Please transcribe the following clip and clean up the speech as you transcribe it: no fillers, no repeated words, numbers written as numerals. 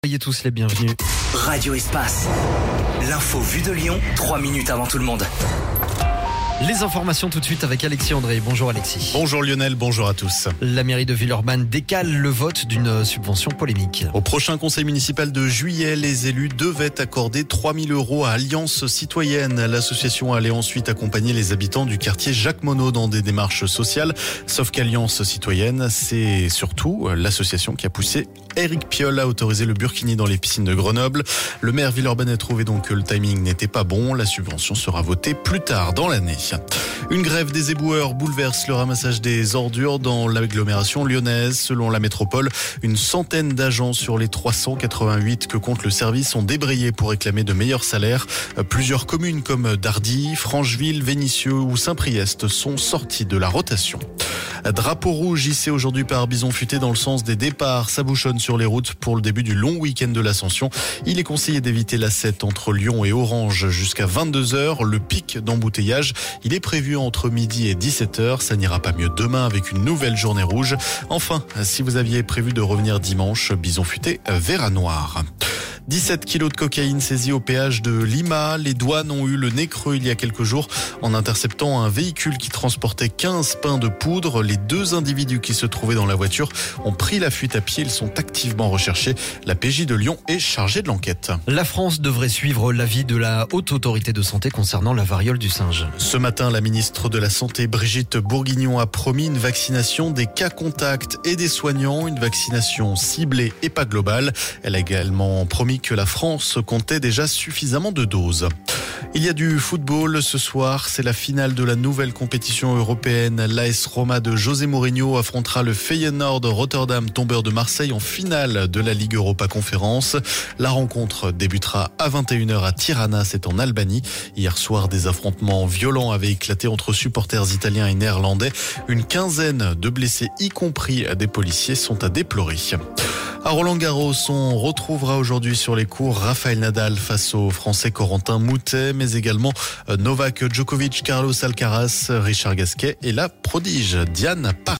Soyez tous les bienvenus. Radio Espace. L'info vue de Lyon, 3 minutes avant tout le monde. Les informations tout de suite avec Alexis André. Bonjour Alexis. Bonjour Lionel, bonjour à tous. La mairie de Villeurbanne décale le vote d'une subvention polémique. Au prochain conseil municipal de juillet, les élus devaient accorder 3 000 € à Alliance Citoyenne. L'association allait ensuite accompagner les habitants du quartier Jacques Monod dans des démarches sociales. Sauf qu'Alliance Citoyenne, c'est surtout l'association qui a poussé Éric Piolle à autoriser le burkini dans les piscines de Grenoble. Le maire villeurbanais a trouvé donc que le timing n'était pas bon. La subvention sera votée plus tard dans l'année. Une grève des éboueurs bouleverse le ramassage des ordures dans l'agglomération lyonnaise. Selon la métropole, une centaine d'agents sur les 388 que compte le service ont débrayé pour réclamer de meilleurs salaires. Plusieurs communes comme Dardy, Francheville, Vénissieux ou Saint-Priest sont sorties de la rotation. Drapeau rouge hissé aujourd'hui par Bison Futé dans le sens des départs. Ça bouchonne sur les routes pour le début du long week-end de l'Ascension. Il est conseillé d'éviter la 7 entre Lyon et Orange jusqu'à 22h. Le pic d'embouteillage, il est prévu entre midi et 17h. Ça n'ira pas mieux demain avec une nouvelle journée rouge. Enfin, si vous aviez prévu de revenir dimanche, Bison Futé verra noir. 17 kilos de cocaïne saisis au péage de Lima. Les douanes ont eu le nez creux il y a quelques jours en interceptant un véhicule qui transportait 15 pains de poudre. Les deux individus qui se trouvaient dans la voiture ont pris la fuite à pied. Ils sont activement recherchés. La PJ de Lyon est chargée de l'enquête. La France devrait suivre l'avis de la Haute Autorité de Santé concernant la variole du singe. Ce matin, la ministre de la Santé, Brigitte Bourguignon, a promis une vaccination des cas contacts et des soignants. Une vaccination ciblée et pas globale. Elle a également promis que la France comptait déjà suffisamment de doses. Il y a du football ce soir, c'est la finale de la nouvelle compétition européenne. L'AS Roma de José Mourinho affrontera le Feyenoord Rotterdam, tombeur de Marseille, en finale de la Ligue Europa Conférence. La rencontre débutera à 21h à Tirana, c'est en Albanie. Hier soir, des affrontements violents avaient éclaté entre supporters italiens et néerlandais. Une quinzaine de blessés, y compris des policiers, sont à déplorer. À Roland-Garros, on retrouvera aujourd'hui sur les cours Rafael Nadal face au Français Corentin Moutet, mais également Novak Djokovic, Carlos Alcaraz, Richard Gasquet et la prodige Diane Parry.